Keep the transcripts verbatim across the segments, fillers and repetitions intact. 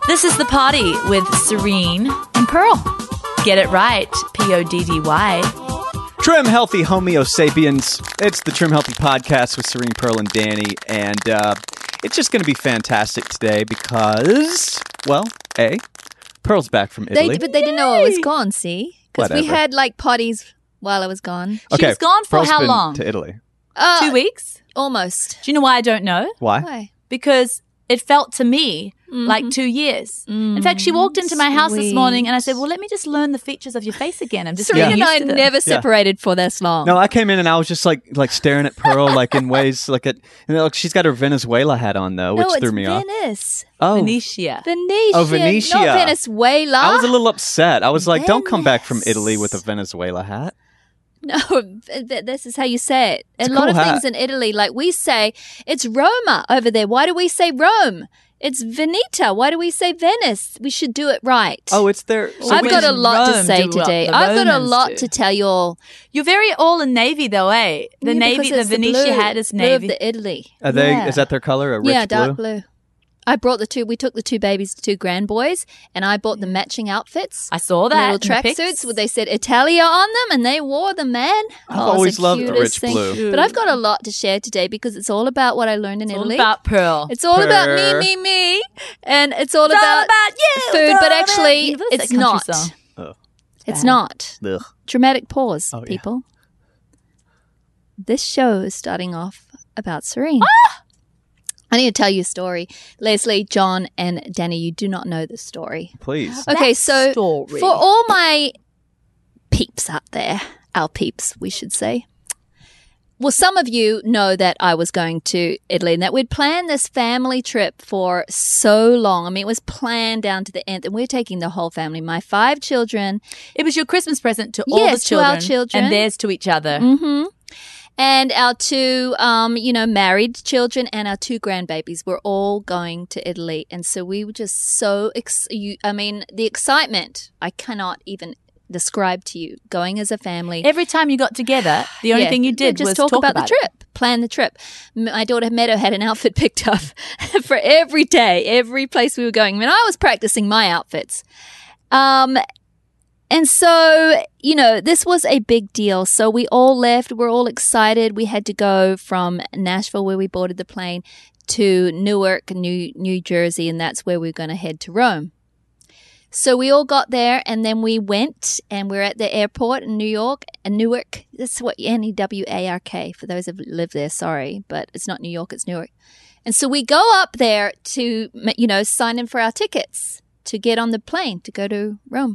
This is The Party with Serene and Pearl. Get it right, P O D D Y. Trim Healthy Homo Sapiens. It's the Trim Healthy Podcast with Serene, Pearl, and Danny. And uh, it's just going to be fantastic today because, well, A, Pearl's back from Italy. They, but they didn't know I was gone, see? Because we Whatever. had like potties while I was gone. Okay, She's gone for Pearl's how been long? to Italy. Uh, Two weeks? Almost. Do you know why I don't know? Why? Why? Because it felt to me Mm-hmm. like two years. In fact, she walked into my house this morning and I said, well, let me just learn the features of your face again. I'm just Serena getting and I used to them. never separated for this long. No, I came in and I was just like like staring at Pearl like in ways like at and look, she's got her Venezuela hat on though, which no, threw it's me off. Venice. Oh, Venetia. Venetia. Oh, Venetia. Not Venezuela. I was a little upset. I was like, don't come back from Venice. Italy with a Venezuela hat. No, th- th- this is how you say it. It's a a lot cool of hat. things in Italy, like we say, it's Roma over there. Why do we say Rome? It's Veneta. Why do we say Venice? We should do it right. Oh, it's there. So I've we- got a in lot to Rome say do what today. the I've got a Romans lot do. to tell you all. You're very all in navy though, eh? The Yeah, navy, because the it's Venetia blue, hat is blue navy. of the Italy. Are they? Yeah. Is that their color? A rich yeah, dark blue? blue. I brought the two. We took the two babies, the two grand boys, and I bought the matching outfits. I saw that. Little in the pics. tracksuits where they said Italia on them, and they wore them, man. I've Oh, it's always the loved the cutest rich thing. blue. But I've got a lot to share today because it's all about what I learned in It's all Italy. about Pearl. It's all about me, Purr. me, me, and it's all It's all about, about you, food. it's But all actually, about you. That's it's that country not. song. Oh. It's bad. not. Ugh. Dramatic pause, Oh, yeah. people. This show is starting off about Serene. Ah! I need to tell you a story. Leslie, John, and Danny, you do not know this story. Please. Okay, That so story. for all my peeps out there, our peeps, we should say. Well, some of you know that I was going to Italy and that we'd planned this family trip for so long. I mean, it was planned down to the end, and we're taking the whole family, my five children. It was your Christmas present to all Yes, the to our children, children. and theirs to each other. Mm-hmm. And our two, um, you know, married children and our two grandbabies were all going to Italy. And so we were just so, ex- you, I mean, the excitement, I cannot even describe to you, going as a family. Every time you got together, the only Yeah, thing you did just was talk, about, about the trip, plan the trip. M- My daughter Meadow had an outfit picked up for every day, every place we were going. I mean, I was practicing my outfits. Um, and so, you know, this was a big deal. So we all left. We're all excited. We had to go from Nashville, where we boarded the plane, to Newark, New New Jersey, and that's where we we're going to head to Rome. So we all got there, and then we went, and we're at the airport in New York, and Newark. That's what N E W A R K, for those who live there, sorry, but it's not New York, it's Newark. And so we go up there to, you know, sign in for our tickets to get on the plane to go to Rome.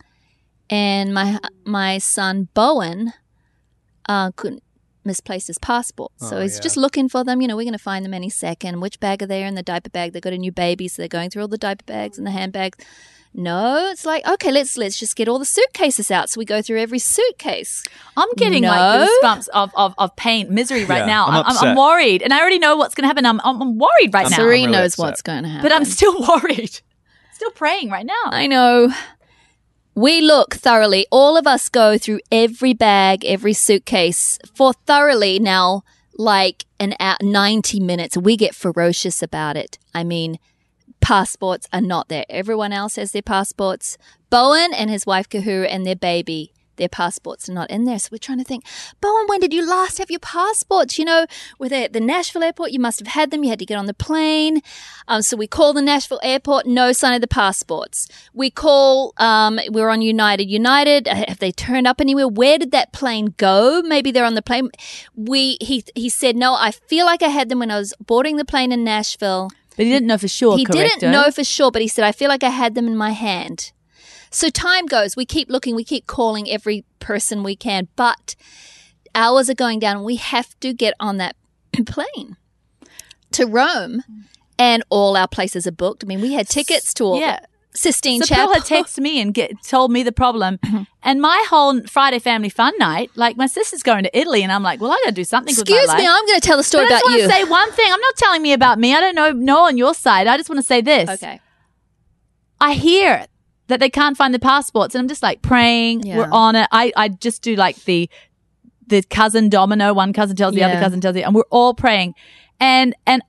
And my my son, Bowen, uh, couldn't misplaced his passport. So Oh, he's yeah. just looking for them. You know, we're going to find them any second. Which bag are they in? The diaper bag. They've got a new baby, so they're going through all the diaper bags and the handbags. No, it's like, okay, let's let's just get all the suitcases out. So we go through every suitcase. I'm getting No. like goosebumps of, of, of pain, misery right Yeah, now. I'm I'm, I'm, I'm upset. worried, and I already know what's going to happen. I'm, I'm, I'm worried right I'm now, sorry. Serene really knows upset. what's going to happen. but I'm still worried. Still praying right now. I know. We look thoroughly. All of us go through every bag, every suitcase for thoroughly now, like an hour, ninety minutes. We get ferocious about it. I mean, passports are not there. Everyone else has their passports. Bowen and his wife Kahura and their baby, their passports are not in there. So we're trying to think, Bowen, when did you last have your passports? You know, were they at the Nashville airport? You must have had them. You had to get on the plane. Um, so we call the Nashville airport, no sign of the passports. We call, um, we're on United. United, have they turned up anywhere? Where did that plane go? Maybe they're on the plane. We, he, he said, no, I feel like I had them when I was boarding the plane in Nashville. But he didn't know for sure, He correct? didn't know for sure, but he said, I feel like I had them in my hand. So time goes. We keep looking. We keep calling every person we can. But hours are going down. We have to get on that plane to Rome. And all our places are booked. I mean, we had tickets to all Yeah. the Sistine So Pearl Chapel. had texted me and get, told me the problem. And my whole Friday family fun night, like my sister's going to Italy, and I'm like, well, I got to do something with my Excuse life. me, I'm going to tell the story But I about just want you. to say one thing. I'm not telling me about me. I don't know, know on your side. I just want to say this. Okay. I hear that they can't find the passports, and I'm just like praying. Yeah. We're on it. I, I just do like the the cousin domino. One cousin tells the other Yeah. cousin tells the, and we're all praying. And and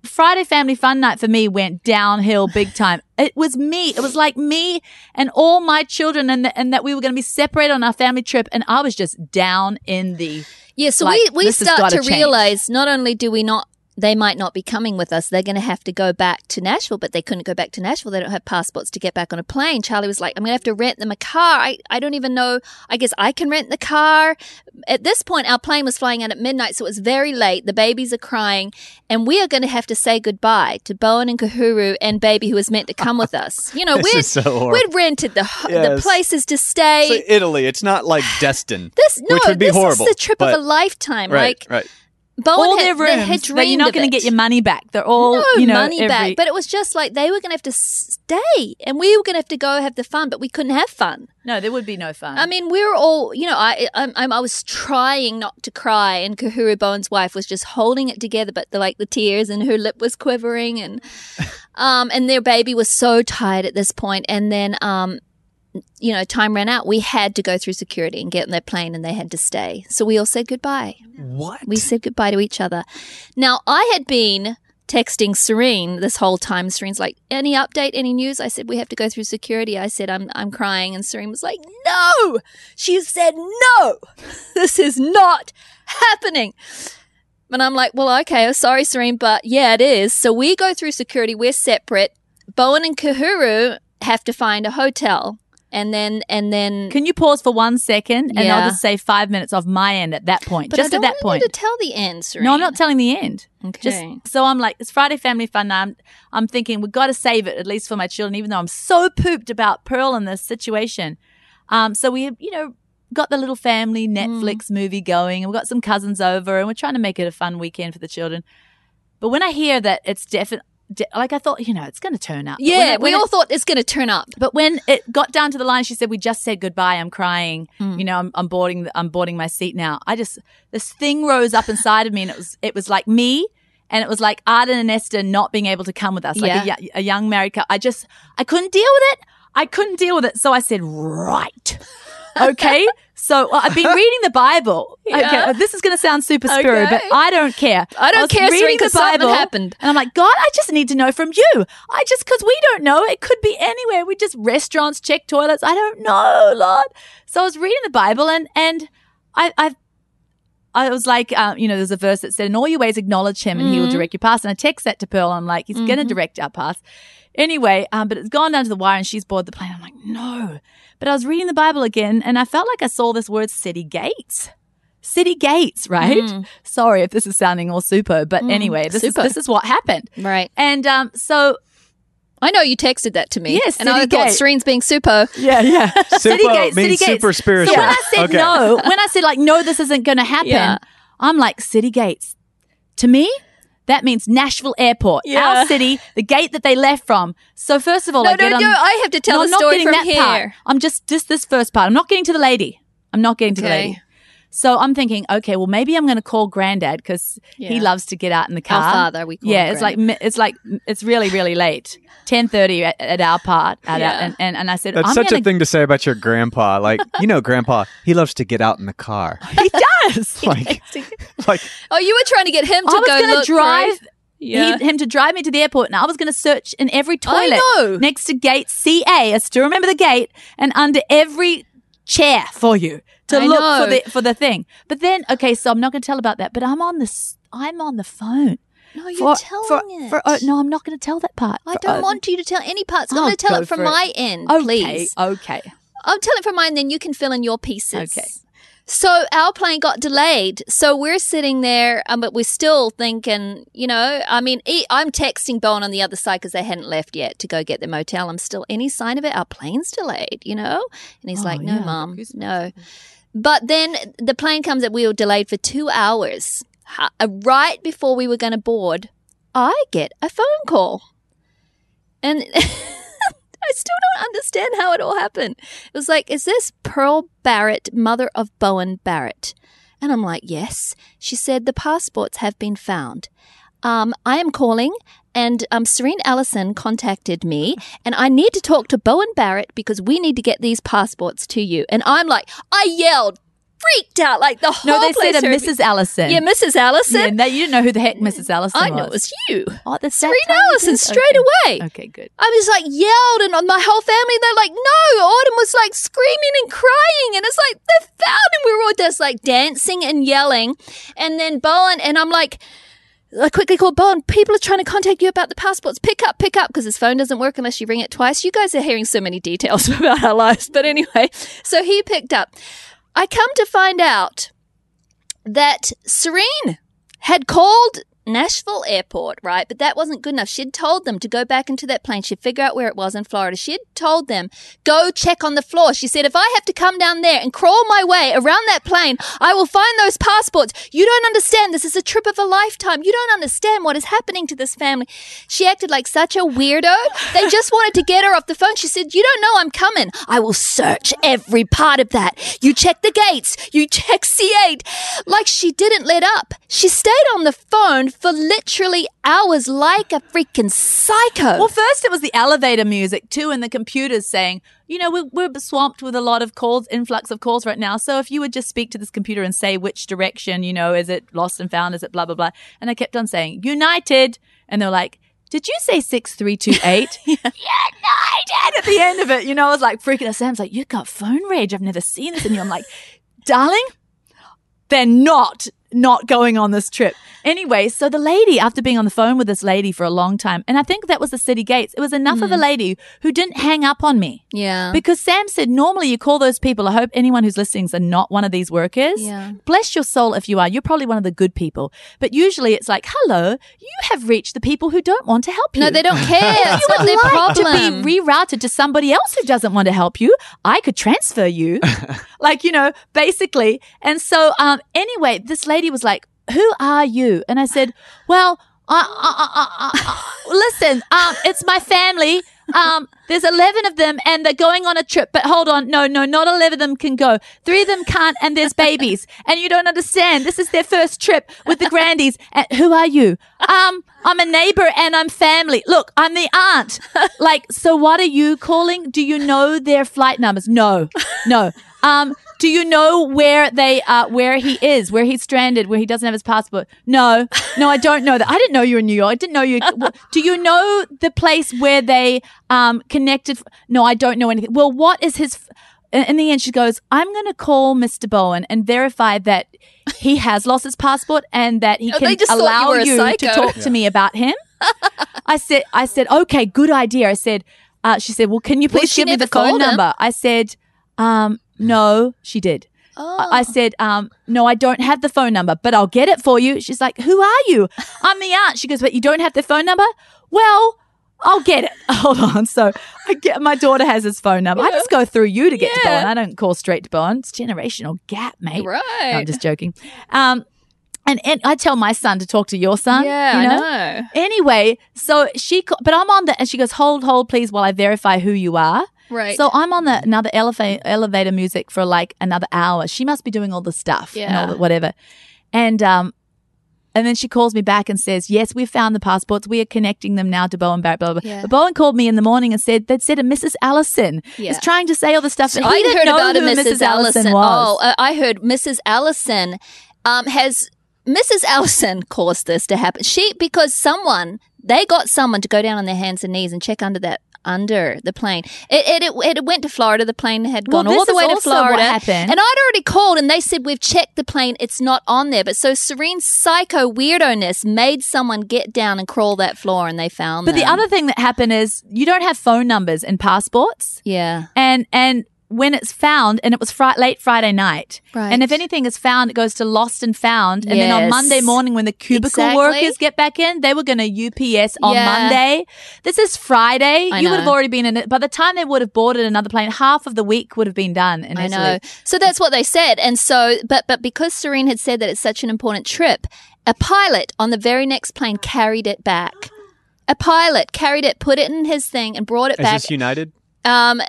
Friday family fun night for me went downhill big time. It was me. It was like me and all my children, and, the, and that we were going to be separated on our family trip. And I was just down in the. Yeah, so like, we, we this has start gotta to change. realize not only do we not, they might not be coming with us, they're going to have to go back to Nashville, but they couldn't go back to Nashville. They don't have passports to get back on a plane. Charlie was like, I'm going to have to rent them a car. I, I don't even know. I guess I can rent the car. At this point, our plane was flying out at midnight, so it was very late. The babies are crying, and we are going to have to say goodbye to Bowen and Kahuru and baby who was meant to come with us. You know, This we'd, is so horrible. we'd rented the, the Yes. places to stay. So Italy, it's not like Destin, this, no, which would be this horrible. is the trip of but- a lifetime. Right, like, right. Bowen all had, their they had rooms dreamed that you're not of going to it. get your money back. They're all, no you know, money every, back, but it was just like they were going to have to stay, and we were going to have to go have the fun, but we couldn't have fun. no, there would be no fun. I mean, we were all, you know, I, I, I, I was trying not to cry, and Kahuru Bowen's wife was just holding it together, but the, like the tears, and her lip was quivering, and um, and their baby was so tired at this point, and then um. You know, time ran out. We had to go through security and get on their plane, and they had to stay. So we all said goodbye. What? We said goodbye to each other. Now, I had been texting Serene this whole time. Serene's like, any update, any news? I said, we have to go through security. I said, I'm I'm crying. And Serene was like, no. She said, no, this is not happening. And I'm like, well, okay, I'm sorry, Serene, but yeah, it is. So we go through security. We're separate. Bowen and Kahuru have to find a hotel. And then, and then, Can you pause for one second, and Yeah. I'll just say five minutes of my end at that point, but just I at don't that want point. you to tell the end, Serene. No, I'm not telling the end. Okay. Just so I'm like, it's Friday family fun night. I'm, I'm thinking we've got to save it at least for my children, even though I'm so pooped about Pearl and this situation. Um, so we, you know, got the little family Netflix movie going, and we've got some cousins over, and we're trying to make it a fun weekend for the children. But when I hear that it's definitely, de- like I thought, you know, it's going to turn up. But when Yeah, it- we when all it- thought it's going to turn up. But when it got down to the line, she said, "We just said goodbye. I'm crying. Mm. You know, I'm, I'm boarding. The, I'm boarding my seat now." I just this thing rose up inside of me, and it was it was like me, and it was like Arden and Esther not being able to come with us, like Yeah. a, y- a young married couple. I just I couldn't deal with it. I couldn't deal with it. So I said, "Right, okay." So well, I've been reading the Bible. Yeah. Okay, this is going to sound super spiritual, Okay. but I don't care. I don't was care, Serene, reading the 'cause something Bible, happened. and I'm like, God, I just need to know from you. I just, because we don't know. It could be anywhere. We just restaurants, check toilets. I don't know, Lord. So I was reading the Bible, and and I I I was like, um, you know, there's a verse that said, "In all your ways acknowledge Him, and He will direct your path." And I text that to Pearl. I'm like, He's going to direct our path. Anyway, um, but it's gone down to the wire, and she's boarded the plane. I'm like, no. But I was reading the Bible again, and I felt like I saw this word, city gates. City gates, right? Sorry if this is sounding all super, but anyway, this super. is this is what happened. Right. And um, so I know you texted that to me. Yes, and I City thought Gate. Serene's being super. yeah, yeah, Super gates, means city gates. super spiritual. So when I said Okay. no, when I said like no, this isn't going to happen, Yeah. I'm like city gates. To me, that means Nashville Airport, Yeah. our city, the gate that they left from. So first of all, No, I get no, on. no. I have to tell no, the I'm not story getting from that here. part. I'm just just this first part. I'm not getting to the lady. I'm not getting to the Okay. lady. So I'm thinking, okay, well, maybe I'm going to call Granddad because he Yeah. loves to get out in the Our car. father, we call Yeah, him it's like mi- it's like it's really really late, ten thirty at, at our part. At Yeah. our, and, and and I said, That's I'm such gonna, a thing to say about your grandpa. Like, you know, grandpa, he loves to get out in the car. He does. Like, like Oh, you were trying to get him to I was go going look to drive for it. Yeah. he, him to drive me to the airport, and I was going to search in every I toilet know. next to gate C A. I still remember the gate, and under every chair for you to I look know. for the for the thing. But then, okay, so I'm not going to tell about that. But I'm on this. I'm on the phone. No, you're for, telling for, it. For, oh, no, I'm not going to tell that part. I For- don't oh, want you to tell any parts. I'm I'll going to tell go it from for it. my end, Okay, please. okay. I'll tell it from mine, then you can fill in your pieces. Okay. So our plane got delayed. So we're sitting there, um, but we're still thinking, you know, I mean, e- I'm texting Bowen on the other side because they hadn't left yet to go get the motel. I'm still, any sign of it? Our plane's delayed, you know? And he's Oh, like, no, yeah, Mom, goosebumps. no. But then the plane comes that we were delayed for two hours. Ha- uh, Right before we were going to board, I get a phone call. And I still don't understand how it all happened. It was like, is this Pearl Barrett, mother of Bowen Barrett? And I'm like, yes. She said, the passports have been found. Um, I am calling, and um, Serene Allison contacted me, and I need to talk to Bowen Barrett because we need to get these passports to you. And I'm like, I yelled, freaked out. Like the whole No, they place. said a heard me- Missus Allison. Yeah, Missus Allison. Yeah, no, you didn't know who the heck Missus Allison I was. know it was you. Oh, that's Serena Allison, straight away. Okay, good. I was like yelled, and my whole family, they're like, no. Autumn was like screaming and crying, and it's like, they found him. We were all just like dancing and yelling. And then Bowen, and I'm like, I quickly called Bowen. People are trying to contact you about the passports. Pick up, pick up, because his phone doesn't work unless you ring it twice. You guys are hearing so many details about our lives. But anyway, so he picked up. I come to find out that Serene had called Nashville Airport, right? But that wasn't good enough. She'd told them to go back into that plane. She'd figure out where it was in Florida. She'd told them, go check on the floor. She said, if I have to come down there and crawl my way around that plane, I will find those passports. You don't understand. This is a trip of a lifetime. You don't understand what is happening to this family. She acted like such a weirdo. They just wanted to get her off the phone. She said, you don't know I'm coming. I will search every part of that. You check the gates. You check C eight. Like she didn't let up. She stayed on the phone for literally hours like a freaking psycho. Well, first it was the elevator music too, and the computers saying, you know, we're, we're swamped with a lot of calls, influx of calls right now. So if you would just speak to this computer and say which direction, you know, is it lost and found? Is it blah, blah, blah? And I kept on saying, United. And they're like, did you say six three two eight? Yeah, United. At the end of it, you know, I was like freaking out. Sam's like, you got phone rage. I've never seen this in you. I'm like, darling, they're not. not going on this trip. Anyway, so the lady, after being on the phone with this lady for a long time, and I think that was the city gates, it was enough mm. of a lady who didn't hang up on me. Yeah. Because Sam said, normally you call those people, I hope anyone who's listening are not one of these workers. Yeah. Bless your soul if you are. You're probably one of the good people. But usually it's like, hello, you have reached the people who don't want to help you. No, they don't care. If you That's would their like problem. to be rerouted to somebody else who doesn't want to help you, I could transfer you. Like, you know, basically. And so um, anyway, this lady was like, who are you? And I said, well, uh, uh, uh, uh, uh, listen, um, it's my family. Um, there's eleven of them and they're going on a trip. But hold on. No, no, not eleven of them can go. Three of them can't and there's babies. And you don't understand. This is their first trip with the Grandies. And who are you? Um, I'm a neighbor and I'm family. Look, I'm the aunt. Like, so what are you calling? Do you know their flight numbers? No, no. Um, do you know where they uh where he is, where he's stranded, where he doesn't have his passport? No, no, I don't know that. I didn't know you were in New York. I didn't know you. Do you know the place where they um connected? No, I don't know anything. Well, what is his? In the end, she goes, I'm going to call Mister Bowen and verify that he has lost his passport and that he Oh, can they just thought allow you were a you psycho. to talk to me about him. I said, I said, okay, good idea. I said, uh, she said, well, can you Well, please she give me never the phone called him. number? I said, um, no, she did. Oh. I I said, um, no, I don't have the phone number, but I'll get it for you. She's like, who are you? I'm the aunt. She goes, but you don't have the phone number? Well, I'll get it. Hold on. So I get my daughter has his phone number. I just go through you to get to Yeah. Bowen. I don't call straight to Bowen. It's generational gap, mate. Right. No, I'm just joking. Um, and, and I tell my son to talk to your son. Yeah, you know? I know. Anyway, so she, ca- but I'm on the, and she goes, hold, hold, please, while I verify who you are. Right. So I'm on the another elevator elevator music for like another hour. She must be doing all the stuff and Yeah. all the whatever. And um, and then she calls me back and says, "Yes, we've found the passports. We are connecting them now to Bowen Barrett." Blah blah. blah. Yeah. But Bowen called me in the morning and said they'd said a Missus Allison Yeah. is trying to say all the stuff. But he I didn't heard know about who a Missus Allison. was. Oh, uh, I heard Missus Allison um, has Missus Allison caused this to happen. She because someone they got someone to go down on their hands and knees and check under that under the plane. It it it, it went to Florida. The plane had Well, gone all this the is way to also what Florida. happened. And I'd already called and they said we've checked the plane. It's not on there. But so Serene's psycho weirdo-ness made someone get down and crawl that floor and they found But them. the other thing that happened is you don't have phone numbers in passports. yeah. And and when it's found, and it was fri- late Friday night, Right. and if anything is found, it goes to lost and found. And then on Yes. Monday morning, when the cubicle Exactly. workers get back in, they were going to U P S on Yeah. Monday. This is Friday. I you would have know. already been in it. By the time they would have boarded another plane, half of the week would have been done in I Italy. know. So that's what they said. And so, but but because Serene had said that it's such an important trip, a pilot on the very next plane carried it back. A pilot carried it, put it in his thing, and brought it Is back. this United? Um,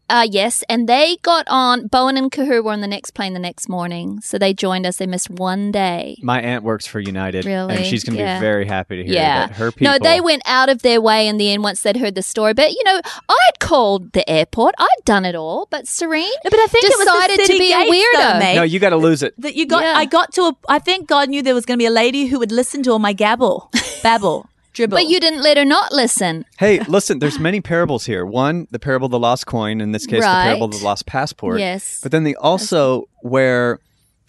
Uh, yes, and they got on, Bowen and Kahoo were on the next plane the next morning, so they joined us. They missed one day. My aunt works for United, Really? and she's going to Yeah. be very happy to hear Yeah. that her people... No, they went out of their way in the end once they'd heard the story. But, you know, I'd called the airport. I'd done it all. But Serene No, but I think decided it was the to be a city gates, weirdo. though, mate. No, you got to lose it. That you got, Yeah. I got to. A, I think God knew there was going to be a lady who would listen to all my gabble, babble, dribble. But you didn't let her not listen. Hey, listen, there's many parables here. One, the parable of the lost coin, in this case, Right. the parable of the lost passport. Yes. But then the also where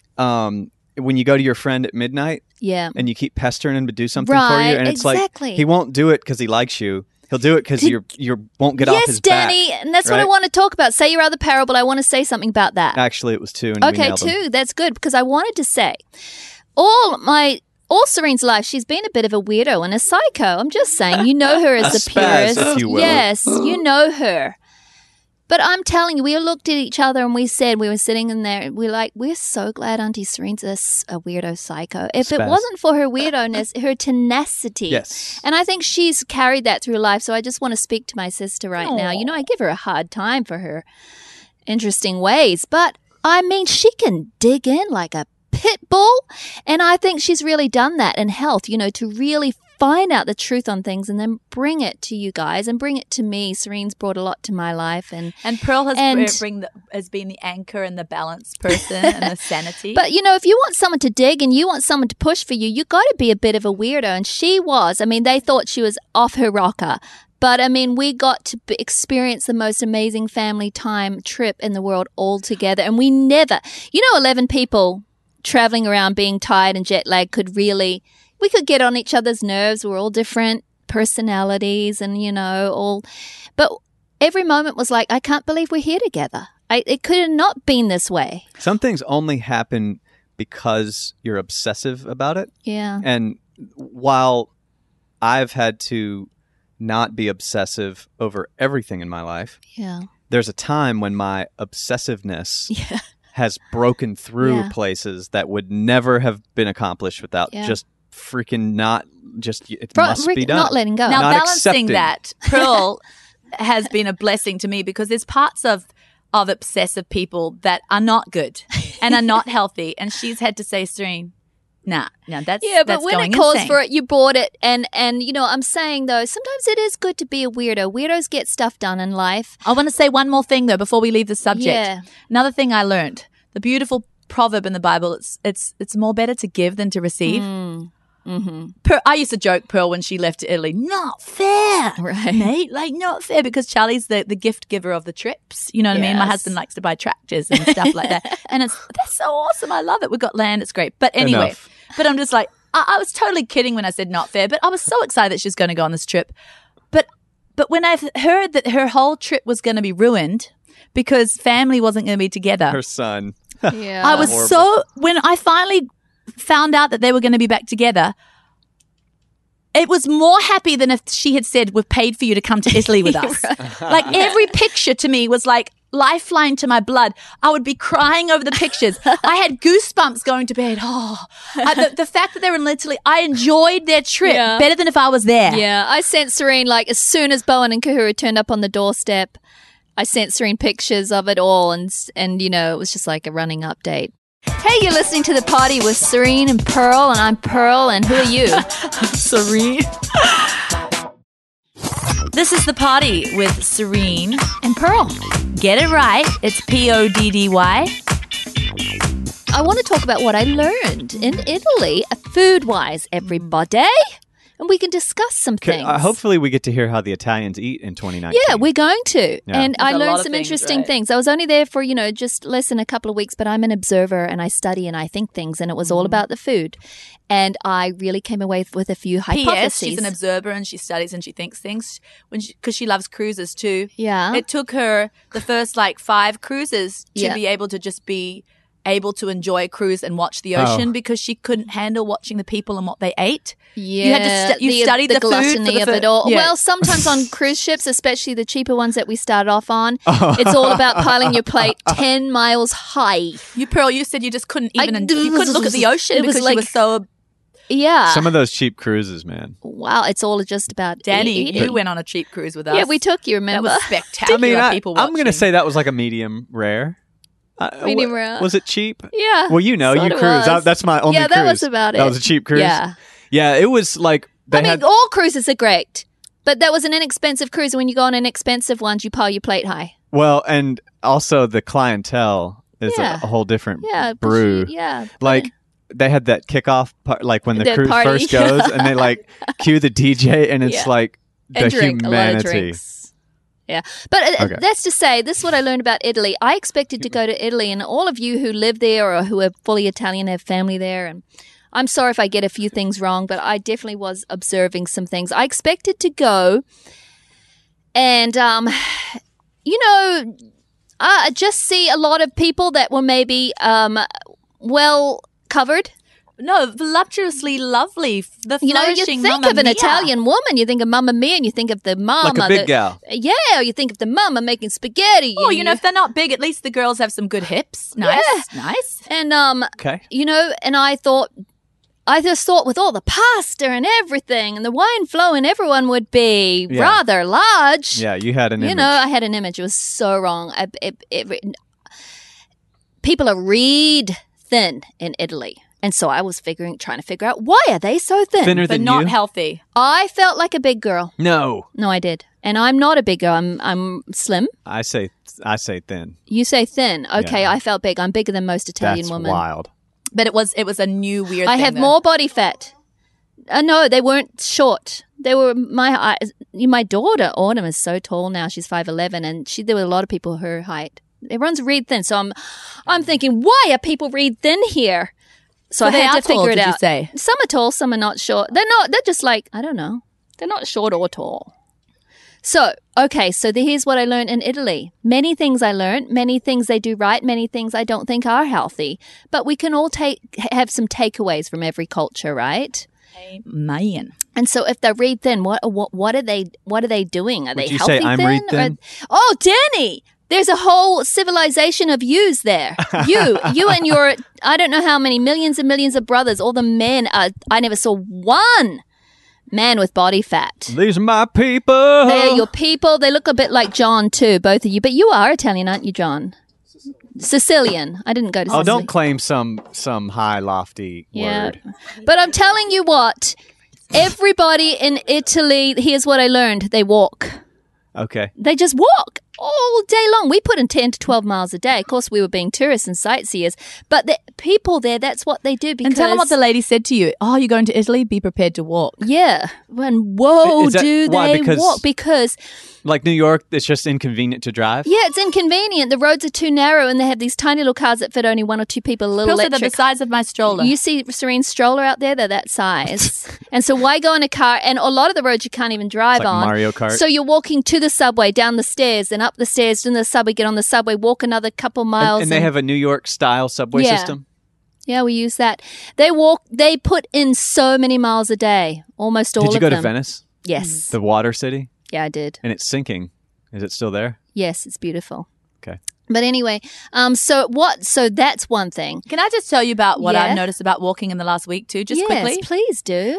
um, when you go to your friend at midnight Yeah. and you keep pestering him to do something for Right, you, and it's exactly. like he won't do it because he likes you. He'll do it because you you won't get off Yes, his Danny, back. and that's what I right? want to talk about. Say your other parable. I want to say something about that. Actually, it was two. And we Okay, nailed them. two. That's good because I wanted to say all my all Serene's life, she's been a bit of a weirdo and a psycho. I'm just saying, you know her as A the spaz, purist. if you will. Yes, you know her. But I'm telling you, we looked at each other and we said, we were sitting in there, we're like, we're so glad Auntie Serene's a, s- a weirdo psycho. If it Spaz. wasn't for her weirdoness, her tenacity. Yes. And I think she's carried that through life. So I just want to speak to my sister right now. You know, I give her a hard time for her interesting ways. But I mean, she can dig in like a pit bull. And I think she's really done that in health, you know, to really find out the truth on things and then bring it to you guys and bring it to me. Serene's brought a lot to my life. And and Pearl has And- br- bring the, has been the anchor and the balance person and the sanity. But, you know, if you want someone to dig and you want someone to push for you, you got to be a bit of a weirdo. And she was. I mean, they thought she was off her rocker. But, I mean, we got to b- experience the most amazing family time trip in the world all together. And we never, you know, eleven people traveling around being tired and jet lagged could really, we could get on each other's nerves. We're all different personalities and, you know, all. But every moment was like, I can't believe we're here together. I, it could have not been this way. Some things only happen because you're obsessive about it. Yeah. And while I've had to not be obsessive over everything in my life, Yeah. there's a time when my obsessiveness Yeah. has broken through Yeah. places that would never have been accomplished without Yeah. just freaking not just it Bro- must Rick- be done. Not letting go. now Not balancing accepting. that, Pearl has been a blessing to me because there's parts of of obsessive people that are not good and are not healthy, and she's had to say, Serene, nah, no, that's yeah, but that's when going it calls insane. for it, you bought it. And, and, you know, I'm saying, though, sometimes it is good to be a weirdo. Weirdos get stuff done in life. I want to say one more thing though before we leave the subject. Yeah. Another thing I learned: the beautiful proverb in the Bible. It's it's it's more better to give than to receive. Mm. Mm-hmm. Pearl, I used to joke Pearl when she left to Italy. Not fair, Right. mate. Like not fair because Charlie's the, the gift giver of the trips. You know what I mean? My Yes. husband likes to buy tractors and stuff like that, and it's that's so awesome. I love it. We've got land. It's great. But anyway, Enough. but I'm just like I, I was totally kidding when I said not fair. But I was so excited that she was going to go on this trip. But but when I heard that her whole trip was going to be ruined because family wasn't going to be together, Her son. Yeah. I was Horrible. so when I finally found out that they were going to be back together, it was more happy than if she had said, "We've paid for you to come to Italy with us." Like every picture to me was like lifeline to my blood. I would be crying over the pictures. I had goosebumps going to bed. Oh, I, the, the fact that they were in Italy, I enjoyed their trip Yeah. better than if I was there. Yeah, I sent Serene, like, as soon as Bowen and Kahoo turned up on the doorstep, I sent Serene pictures of it all, and, and you know, it was just like a running update. Hey, you're listening to The Party with Serene and Pearl, and I'm Pearl, and who are you? Serene. This is The Party with Serene. And Pearl. Get it right. It's P O D D Y. I want to talk about what I learned in Italy, food-wise, everybody. And we can discuss some Okay, things. uh, hopefully we get to hear how the Italians eat in twenty nineteen. Yeah, we're going to. Yeah. And There's I a lot learned of some things, interesting right? things. I was only there for, you know, just less than a couple of weeks, but I'm an observer and I study and I think things, and it was Mm-hmm. all about the food. And I really came away with a few P S. hypotheses. She's an observer and she studies and she thinks things when because she, loves cruises too. Yeah. It took her the first like five cruises to Yeah. be able to just be able to enjoy a cruise and watch the Oh. ocean because she couldn't handle watching the people and what they ate. Yeah, You had to stu- you studied the food for gluttony the of fir- it all. Yeah. Well, sometimes on cruise ships, especially the cheaper ones that we started off on, Oh. it's all about piling your plate ten miles high. You Pearl, you said you just couldn't I- even you couldn't look at the ocean It was because like- you were so Yeah. Some of those cheap cruises, man. Wow, it's all just about Danny, eating. you went on a cheap cruise with us. Yeah, we took you, That remember? was spectacular. I mean, I, people I'm going to watching. say that was like a medium rare. Uh, Medium wa- rare. Was it cheap? Yeah. Well, you know, you Sorta cruise. was. I, that's my only Yeah, cruise. that was about That it. was a cheap cruise? Yeah. Yeah, it was like they I mean, had. all cruises are great, but that was an inexpensive cruise. And when you go on an expensive one, you pile your plate high. Well, and also the clientele is Yeah. a, a whole different Yeah. but brew. you- yeah. Like they had that kickoff part, like when the, The cruise party. first goes, and they like cue the D J, and it's Yeah. like the and drink humanity. a lot of drinks. Yeah. But uh, Okay. that's to say, this is what I learned about Italy. I expected to go to Italy, and all of you who live there or who are fully Italian have family there. And I'm sorry if I get a few things wrong, but I definitely was observing some things. I expected to go and, um, you know, uh, just see a lot of people that were maybe um, well covered. No, voluptuously lovely. The You know, you flourishing think Mamma of an Mia. Italian woman, you think of Mamma Mia, and you think of the mama. Like a big that- gal. Yeah, or you think of the mama making spaghetti. Oh, and you know, if they're not big, at least the girls have some good hips. Nice, nice. and um, Okay. you know, and I thought, I just thought with all the pasta and everything and the wine flowing, everyone would be Yeah. rather large. Yeah, you had an You image. know, I had an image. It was so wrong. I, it, it, people are reed thin in Italy. And so I was figuring, trying to figure out, why are they so thin? Thinner But than not you? healthy. I felt like a big girl. No, No, I did. And I'm not a big girl. I'm I'm slim. I say I say thin. You say thin. Okay, Yeah. I felt big. I'm bigger than most Italian That's women. wild. But it was it was a new weird I thing. have though. more body fat. Uh, no, they weren't short. They were my eyes. My daughter Autumn is so tall now. She's five eleven, and she there were a lot of people her height. Everyone's reed thin, so I'm I'm thinking, why are people reed thin here? So, So I they had are to figure tall, it did you out. say? Some are tall, some are not short. They're not. They're just like I don't know. They're not short or tall. So, okay, so the, here's what I learned in Italy. Many things I learned, many things they do right, many things I don't think are healthy. But we can all take have some takeaways from every culture, right? Man. And so if they're reed thin, what what what are they what are they doing? Are Would they you healthy say I'm thin? reed Or- thin? oh, Danny! There's a whole civilization of yous there. You, you and your, I don't know how many millions and millions of brothers, all the men, are, I never saw one man with body fat. These are my people. They're your people. They look a bit like John too, both of you. But you are Italian, aren't you, John? Sicilian. I didn't go to Oh, Sicily. don't claim some some high lofty Yeah. word. But I'm telling you what, everybody in Italy, here's what I learned. They walk. Okay. They just walk all day long. We put in ten to twelve miles a day. Of course, we were being tourists and sightseers, but the people there, that's what they do because And tell them what the lady said to you. Oh, you're going to Italy? Be prepared to walk. yeah. When whoa, Is that- do why? they Because- walk? Because Like New York, it's just inconvenient to drive. yeah, it's inconvenient. The roads are too narrow, and they have these tiny little cars that fit only one or two people. A little People said they're the electric. size of my stroller. You see Serene's stroller out there? They're that size. And so why go in a car? And a lot of the roads you can't even drive It's like on. Mario Kart. So you're walking to the subway, down the stairs, then up the stairs, then the subway, get on the subway, walk another couple And, miles. and they have a New York style subway Yeah. system. Yeah, we use that. They walk, they put in so many miles a day, almost all Did you of go them. to Venice, Yes. the water city? Yeah, I did. And it's sinking. Is it still there? Yes, it's beautiful. Okay. But anyway, um, so what, so that's one thing. Can I just tell you about what Yeah. I've noticed about walking in the last week too, just yes, quickly? please do.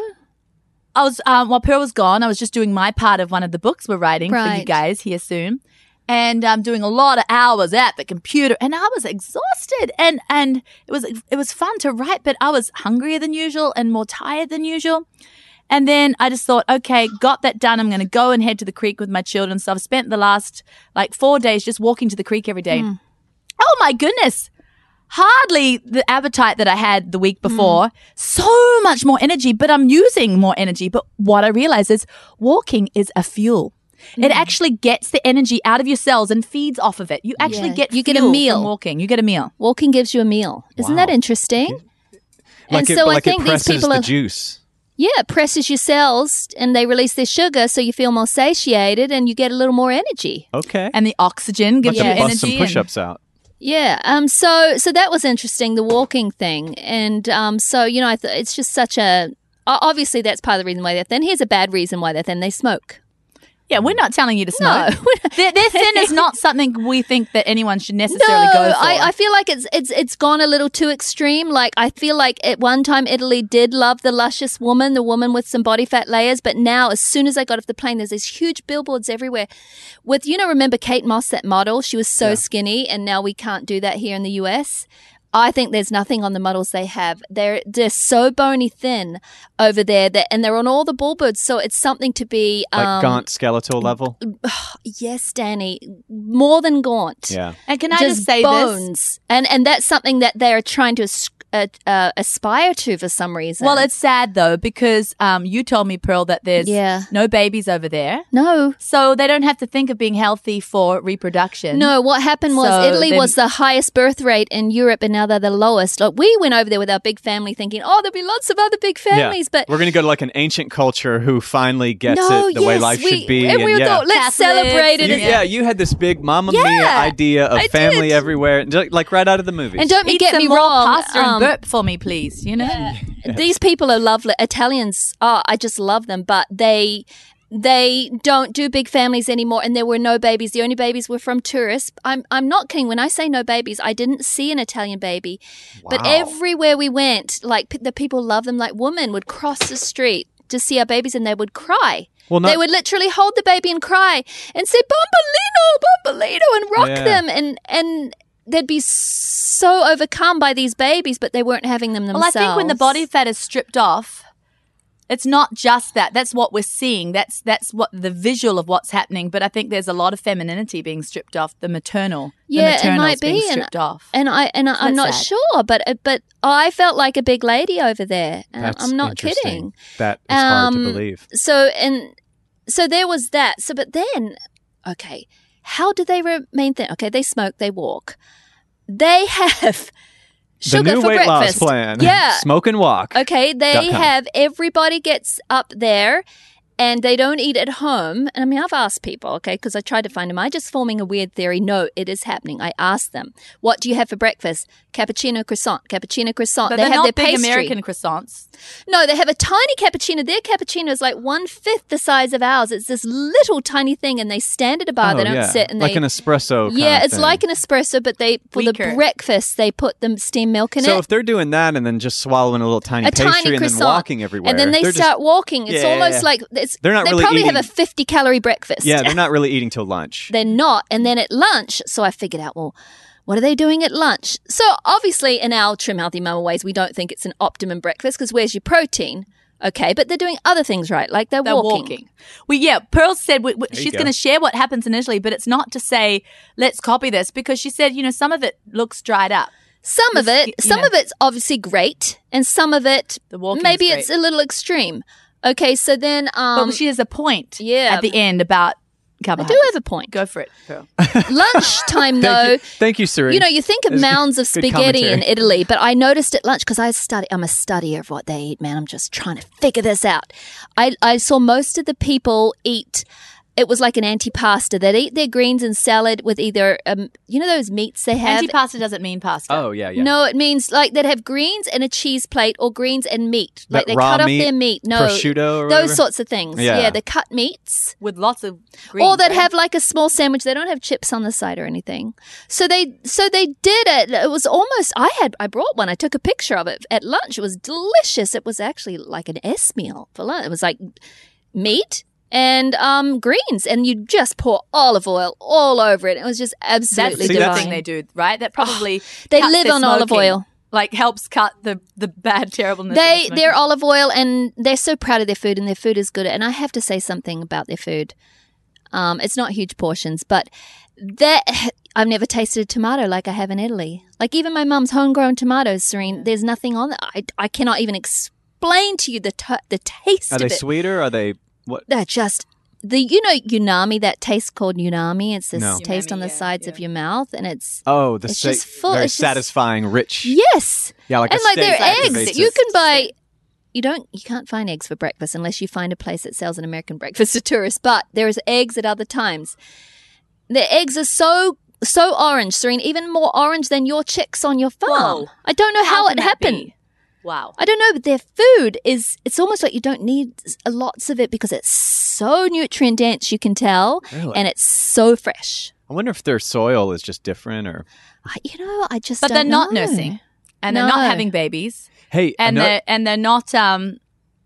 I was um, while Pearl was gone, I was just doing my part of one of the books we're writing for you Right. guys here soon, and I'm doing a lot of hours at the computer, and I was exhausted, and and it was it was fun to write, but I was hungrier than usual and more tired than usual. And then I just thought, okay, got that done. I'm going to go and head to the creek with my children. So I've spent the last like four days just walking to the creek every day. Oh my goodness. Hardly the appetite that I had the week before. So much more energy, but I'm using more energy. But what I realize is walking is a fuel. It actually gets the energy out of your cells and feeds off of it. You actually Yeah. get You get a fuel meal. from walking. You get a meal. Walking gives you a meal. Isn't that Wow. interesting? Like and it, so I like think it these presses people the are, juice. yeah, it presses your cells and they release their sugar so you feel more satiated and you get a little more energy. Okay. And the oxygen gives Let's you Yeah. bust energy. some and- push-ups out. Yeah. Um. So so that was interesting, the walking thing, and um. So you know, I th- it's just such a o- obviously that's part of the reason why they're thin. Here's a bad reason why they're thin. They smoke. Yeah, we're not telling you to No. smoke. their, their sin is not something we think that anyone should necessarily No, go for. I, I feel like it's it's it's gone a little too extreme. Like I feel like at one time Italy did love the luscious woman, the woman with some body fat layers, but now as soon as I got off the plane, there's these huge billboards everywhere with, you know, remember Kate Moss, that model? She was so Yeah. skinny, and now we can't do that here in the U S. I think there's nothing on the models they have. They're they're so bony thin over there, that, and they're on all the billboards. So it's something to be Like um, gaunt skeletal level. yes, Danny, more than gaunt. Yeah. and can I just, just say bones, this? and and that's something that they're trying to as- uh, uh, aspire to for some reason. Well, it's sad though because um, you told me, Pearl, that there's Yeah. no babies over there, no, so they don't have to think of being healthy for reproduction. no. What happened was So Italy then- was the highest birth rate in Europe, and now they're the lowest. Like, we went over there with our big family, thinking, "Oh, there'll be lots of other big families," but We're going to go to like an ancient culture who finally gets no, it the yes, way life we, should be. and we yeah. thought, let's Catholics, celebrate it. You- as- yeah, you had this big Mamma Yeah, Mia idea of I family did. everywhere, just like right out of the movies. And don't Eat get some me more wrong, pasta um, and burp for me, please. You know, these people are lovely. Italians, oh, I just love them, but they they don't do big families anymore, and there were no babies. The only babies were from tourists. I'm I'm not kidding. When I say no babies, I didn't see an Italian baby, but Wow. everywhere we went, like p- the people love them. Like women would cross the street to see our babies, and they would cry. Well, not- they would literally hold the baby and cry and say "Bombolino, Bombolino" and rock Yeah. them, and and. They'd be so overcome by these babies, but they weren't having them well, themselves. I think when the body fat is stripped off, it's not just that. That's what we're seeing. That's that's what the visual of what's happening. But I think there's a lot of femininity being stripped off. The maternal, Yeah, the it maternal's might being be, and- stripped off. And I and I, I'm That's not sad. sure, but uh, but I felt like a big lady over there. And That's I'm not interesting. kidding. That is hard to Um, believe. So and so there was that. So but then, okay, how do they remain thin? Okay, they smoke, they walk, they have The sugar new for weight breakfast. loss plan. Yeah. Smoke and walk. Okay, they Dot com. have everybody gets up there. And they don't eat at home. And I mean, I've asked people, okay, because I tried to find them. Am I just forming a weird theory? No, it is happening. I asked them, what do you have for breakfast? Cappuccino croissant, cappuccino croissant. But they they're have not their big pastry. American croissants. No, they have a tiny cappuccino. Their cappuccino is like one fifth the size of ours. It's this little tiny thing, and they stand at a bar. Oh, they don't yeah. sit, and like they an espresso. kind yeah, of it's thing. like an espresso, but they for Weaker. the breakfast they put the steamed milk in So it. if they're doing that and then just swallowing a little tiny a pastry tiny and croissant, then walking everywhere, and then they they're start just, walking. It's Yeah. almost like it's, They're not they really probably have eating- a fifty calorie breakfast. yeah, they're not really eating till lunch. They're not. And then at lunch, so I figured out, well, what are they doing at lunch? So obviously, in our Trim Healthy Mama ways, we don't think it's an optimum breakfast because where's your protein? Okay, but they're doing other things right, like they're, They're walking. walking. Well, yeah, Pearl said we, we, There you she's go. going to share what happens in Italy, but it's not to say let's copy this because she said, you know, some of it looks dried up. Some of This- it, you some know. of it's obviously great, and some of it The walking maybe is it's great. a little extreme. Okay, so then um, But she has a point yeah. at the end about I carbohydrates. do have a point. Go for it, Pearl. Lunchtime, Thank though. you, thank you, Serene. You know, you think of That's good- mounds of good spaghetti in commentary. Italy, but I noticed at lunch because I study. I'm a studier of what they eat, man. I'm just trying to figure this out. I I saw most of the people eat. It was like an antipasta. They'd eat their greens and salad with either, um, you know, those meats they have. Antipasta doesn't mean pasta. Oh yeah, yeah. No, it means like they'd have greens and a cheese plate, or greens and meat. Like That they raw cut meat, off their meat. No, prosciutto or those whatever? sorts of things. Yeah. Yeah, the cut meats. With lots of greens. Or they'd right? have like a small sandwich. They don't have chips on the side or anything. So they so they did it. It was almost I had I brought one. I took a picture of it at lunch. It was delicious. It was actually like an S meal for lunch. It was like meat and um greens, and you just pour olive oil all over it. It was just That's absolutely the See, good that's- thing they do, right? That probably They cuts live their on olive smoking. oil. Like helps cut the the bad terribleness. They of the they're smoking. olive oil, and they're so proud of their food, and their food is good. And I have to say something about their food. Um, it's not huge portions, but that I've never tasted a tomato like I have in Italy. Like even my mum's homegrown tomatoes, Serene. There's nothing on it. I I cannot even explain to you the t- the taste Are of they it. sweeter? Are they what? They're just the you know unami, that taste called unami. It's this No. taste on the Umami, yeah, sides yeah. of your mouth, and it's Oh, the It's sa- just full- very it's just- satisfying, rich. yes. Yeah, like and a like steak their activates eggs, it. you can buy. You don't. You can't find eggs for breakfast unless you find a place that sells an American breakfast to tourists. But there is eggs at other times. The eggs are so so orange, Serene, even more orange than your chicks on your farm. Whoa. I don't know how, How it can that happened. be? Wow. I don't know, but their food is, it's almost like you don't need lots of it because it's so nutrient dense, you can tell, Really? and it's so fresh. I wonder if their soil is just different or. I- You know, I just But don't they're not know. nursing. And they're No. not having babies. Hey, And I know- they're and they're not um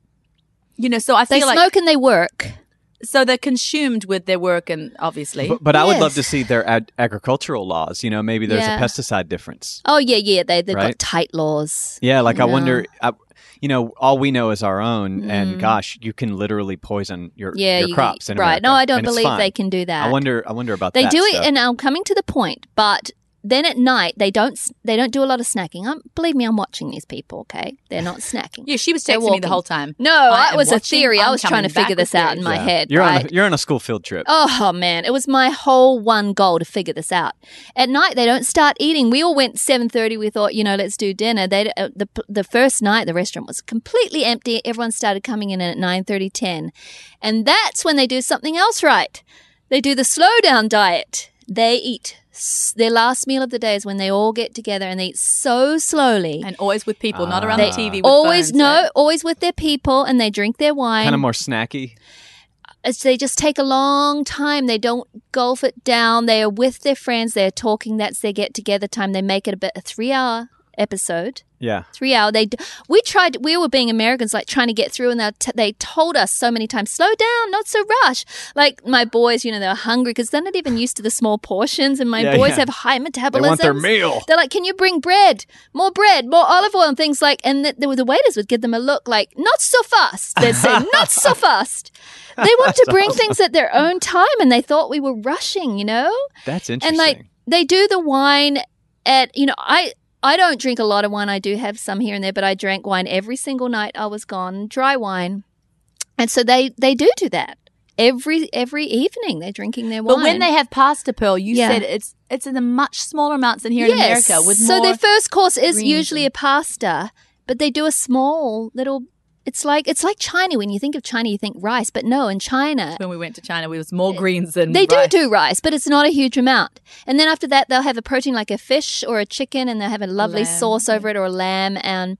you know, so I They feel like smoke and they work. so they're consumed with their work and obviously. But, but I would love Yes. to see their ag- agricultural laws. You know, maybe there's Yeah. a pesticide difference. Oh, yeah, yeah. They, they've Right? got tight laws. Yeah, like I Yeah. wonder, I, you know, all we know is our own, Mm. and gosh, you can literally poison your Yeah, your you- crops. In right. America, No, I don't and it's believe fine. they can do that. I wonder. I wonder about They that do it, stuff. and I'm coming to the point, but then at night they don't they don't do a lot of snacking. Um believe me, I'm watching these people. Okay, they're not snacking. Yeah, she was They're texting me the walking. whole time. No, I it am was a watching, theory. I I'm was trying to coming back figure this with out in my theories. Yeah. head. You're right? on a, you're on a school field trip. Oh man, it was my whole one goal to figure this out. At night they don't start eating. We all went seven thirty. We thought, you know, let's do dinner. They uh, the the first night the restaurant was completely empty. Everyone started coming in at nine thirty, ten, and that's when they do something else right. They do the slow down diet. They eat. s- Their last meal of the day is when they all get together and they eat so slowly. And always with people, not Ah. around They the T V with always phones, no, right? always with their people, and they drink their wine. Kind of more snacky. It's, they just take a long time. They don't gulf it down. They are with their friends. They're talking. That's their get together time. They make it a bit a three hour episode. Yeah. Three hour. They d- we tried. We were being Americans, like trying to get through, and they t- they told us so many times, slow down, not so rush. Like my boys, you know, they were hungry because they're not even used to the small portions, and my Yeah, boys yeah. have high They metabolism. want their meal. They're like, can you bring bread, more bread, more olive oil, and things like. And the, the, the waiters would give them a look like, not so fast. They'd say, not so fast. They want to bring things at their own time, and they thought we were rushing, you know. That's And interesting. like they do the wine at, you know, I I don't drink a lot of wine. I do have some here and there, but I drank wine every single night I was gone, dry wine. And so they they do do that every every evening. They're drinking their wine. But when they have pasta, Pearl, you Yeah. said it's it's in the much smaller amounts than here in Yes. America. With so more, their first course is greens usually and- a pasta, but they do a small little. It's like it's like China. When you think of China, you think rice, but no, in China when we went to China, we was more greens than they do rice. do rice, but it's not a huge amount. And then after that, they'll have a protein like a fish or a chicken, and they'll have a lovely Lamb, sauce over it, or a lamb, and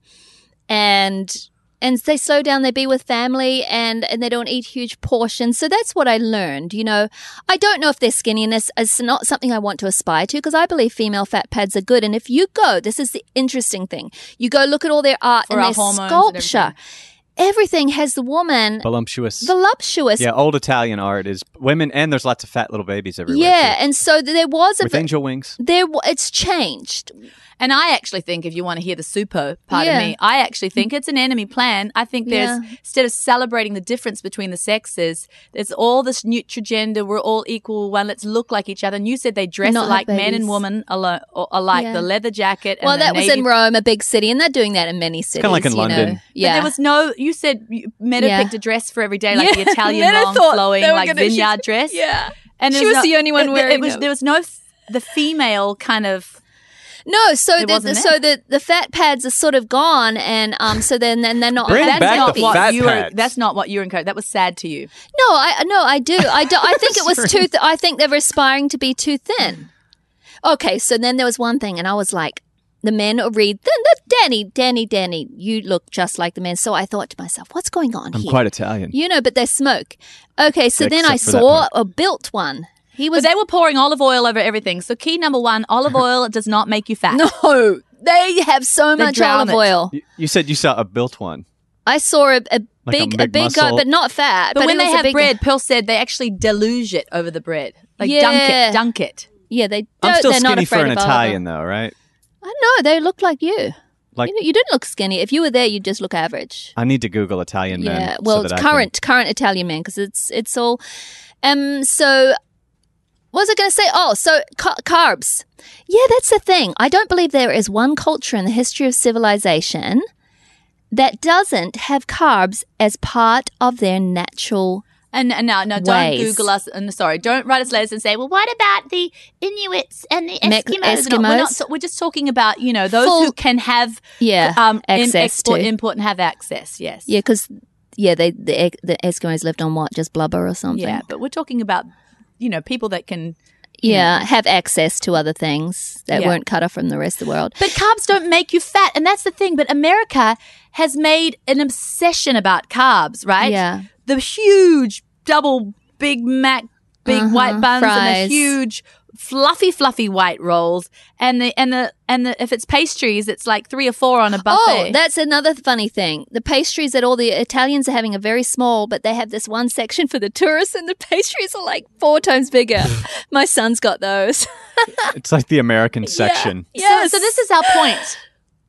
and and they slow down. They be with family, and and they don't eat huge portions. So that's what I learned. You know, I don't know if their skinniness is not something I want to aspire to, because I believe female fat pads are good. And if you go, this is the interesting thing. You go look at all their art For and our their hormones and sculpture. everything. Everything has the woman Voluptuous. voluptuous. Yeah, old Italian art is women, and there's lots of fat little babies everywhere. Yeah, too. and so there was a with bit- angel wings. there w- it's changed. And I actually think, if you want to hear the super part Yeah. of me, I actually think it's an enemy plan. I think there's, Yeah. instead of celebrating the difference between the sexes, there's all this nutrigender, we're all equal, one, let's look like each other. And you said they dress Not have like men babies. and women alo- or- alike, Yeah. the leather jacket. And Well, the that was navy- in Rome, a big city, and they're doing that in many cities. kinda like in you London. know. But Yeah, But there was no, you said you- Meadow Yeah. picked a dress for every day, like Yeah. the Italian Meadow long thought flowing, they were like gonna- she's- vineyard dress. yeah. And She there was no- the only one it- it wearing was, them. There was no, f- the female kind of, No, so It the, wasn't the so the the fat pads are sort of gone, and um, so then then they're not. Bring that's back not the what- fat you were, pads. that's not what you were encouraged. That was sad to you. No, I no, I do, I do. I think it was too. Th- I think they were aspiring to be too thin. Okay, so then there was one thing, and I was like, the men read, then the Danny, Danny, Danny, you look just like the men. So I thought to myself, what's going on I'm here? quite Italian. You know, but they smoke. Okay, so then I Except for that saw part. a built one. He But was they were pouring olive oil over everything. So key number one, olive oil does not make you fat. no. They have so They much drown olive it. oil. You, you said you saw a built one. I saw a, a Like a big, a big big guy, muscle. but not fat. But, But, when it they was a have big- bread, Pearl said they actually deluge it over the bread. Like dunk Yeah. it, dunk it. yeah, they. I'm don't- still they're not skinny for afraid an of olive oil. Italian, though, right? I know they look like you. Like You, know, you didn't look skinny. If you were there, you'd just look average. I need to Google Italian men. Yeah, so well, that it's I can- current current Italian men, because it's it's all. Um. So, what was I going to say? Oh, so ca- carbs. Yeah, that's the thing. I don't believe there is one culture in the history of civilization that doesn't have carbs as part of their natural. And, and now, now don't Ways. Google us. And sorry, don't write us letters and say, well, what about the Inuits and the Mec- Eskimos? And all- We're, not, Eskimos? so- we're just talking about, you know, those Full- who can have Yeah, um, in- access export, to. import, and have access. Yes. Yeah, because yeah, they the, the Eskimos lived on what, just blubber or something. Yeah. But we're talking about, you know, people that can Yeah, have access to other things that Yeah. weren't cut off from the rest of the world. But carbs don't make you fat, and that's the thing. But America has made an obsession about carbs, right? Yeah. The huge double Big Mac, big Uh-huh, white buns, and fries. the huge fluffy, fluffy white rolls, and the and the and the if it's pastries, it's like three or four on a buffet. Oh, that's another funny thing. The pastries that all the Italians are having are very small, but they have this one section for the tourists, and the pastries are like four times bigger. My son's got those. It's like the American section. Yes. So, so this is our point.